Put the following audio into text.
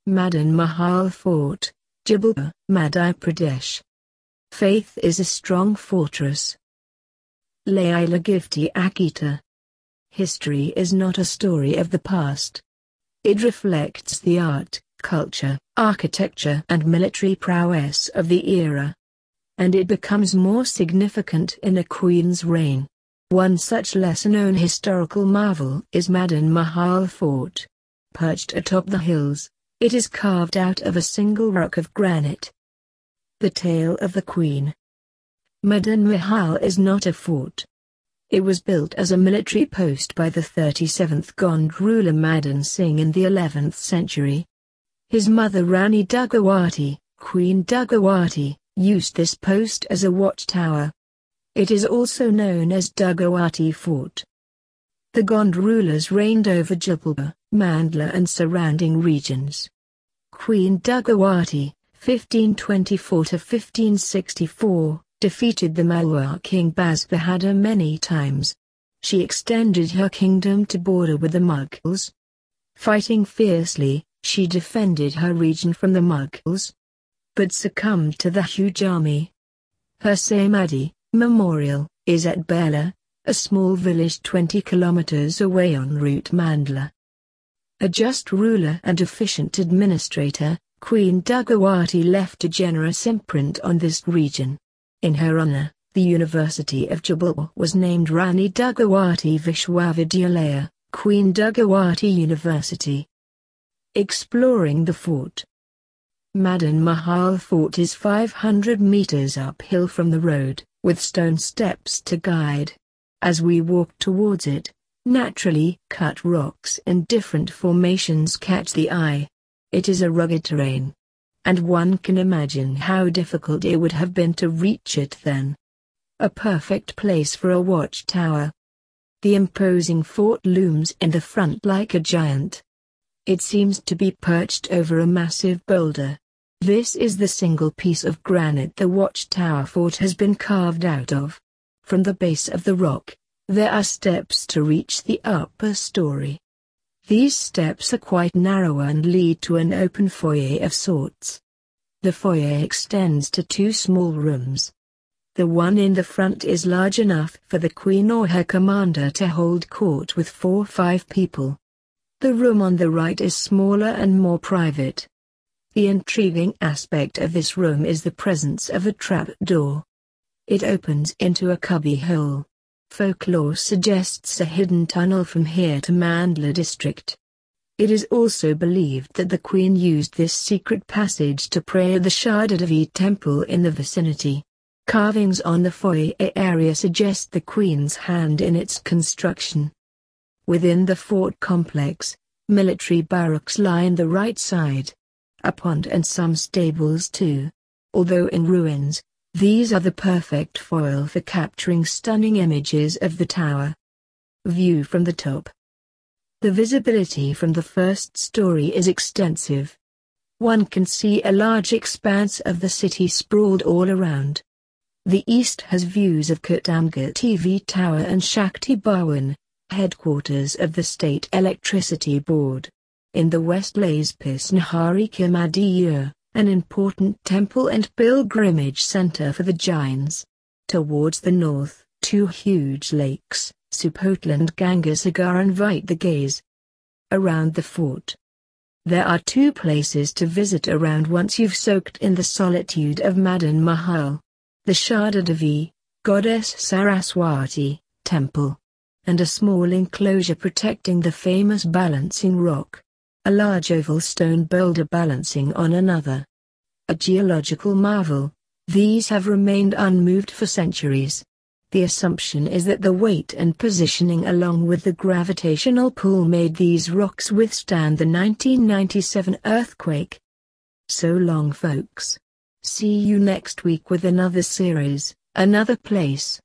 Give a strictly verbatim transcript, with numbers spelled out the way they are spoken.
Madan Mahal Fort, Jabalpur, Madhya Pradesh. Faith is a strong fortress. Laila Gifty Akita. History is not a story of the past. It reflects the art, culture, architecture and military prowess of the era. And it becomes more significant in a queen's reign. One such lesser-known historical marvel is Madan Mahal Fort. Perched atop the hills, it is carved out of a single rock of granite. The Tale of the Queen. Madan Mahal is not a fort. It was built as a military post by the thirty-seventh Gond ruler Madan Singh in the eleventh century. His mother Rani Dugawati, Queen Dugawati, used this post as a watchtower. It is also known as Dugawati Fort. The Gond rulers reigned over Jabalpur, Mandla and surrounding regions. Queen Dugawati, fifteen twenty-four to fifteen sixty-four, defeated the Malwa king Baz Bahadur many times. She extended her kingdom to border with the Mughals. Fighting fiercely, she defended her region from the Mughals, but succumbed to the huge army. Her Samadhi, memorial, is at Bela, a small village twenty kilometers away en route Mandla. A just ruler and efficient administrator, Queen Dugawati left a generous imprint on this region. In her honor, the University of Jabalpur was named Rani Dugawati Vishwavidyalaya, Queen Dugawati University. Exploring the fort. Madan Mahal Fort is five hundred meters uphill from the road, with stone steps to guide. As we walk towards it, naturally cut rocks in different formations catch the eye. It is a rugged terrain, and one can imagine how difficult it would have been to reach it then. A perfect place for a watchtower. The imposing fort looms in the front like a giant. It seems to be perched over a massive boulder. This is the single piece of granite the watchtower fort has been carved out of. From the base of the rock, there are steps to reach the upper story. These steps are quite narrow and lead to an open foyer of sorts. The foyer extends to two small rooms. The one in the front is large enough for the queen or her commander to hold court with four or five people. The room on the right is smaller and more private. The intriguing aspect of this room is the presence of a trap door. It opens into a cubby hole. Folklore suggests a hidden tunnel from here to Mandla district. It is also believed that the queen used this secret passage to pray at the Shardadevi temple in the vicinity. Carvings on the foyer area suggest the queen's hand in its construction. Within the fort complex, military barracks line the right side. A pond and some stables too. Although in ruins, these are the perfect foil for capturing stunning images of the tower. View from the top. The visibility from the first story is extensive. One can see a large expanse of the city sprawled all around. The east has views of Kuttamgarh T V Tower and Shakti Bhawan, headquarters of the State Electricity Board. In the west lays Pisnaharika Mandir, an important temple and pilgrimage center for the Jains. Towards the north, two huge lakes, Supotla and Gangasagar, invite the gaze. Around the fort, there are two places to visit around once you've soaked in the solitude of Madan Mahal. The Shardadevi, goddess Saraswati, temple. And a small enclosure protecting the famous balancing rock. A large oval stone boulder balancing on another. A geological marvel, these have remained unmoved for centuries. The assumption is that the weight and positioning along with the gravitational pull made these rocks withstand the nineteen ninety-seven earthquake. So long folks. See you next week with another series, another place.